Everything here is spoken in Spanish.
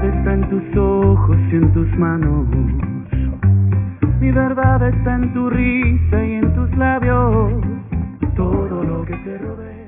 verdad está en tus ojos y en tus manos. Mi verdad está en tu risa y en tus labios. Todo lo que te rodea.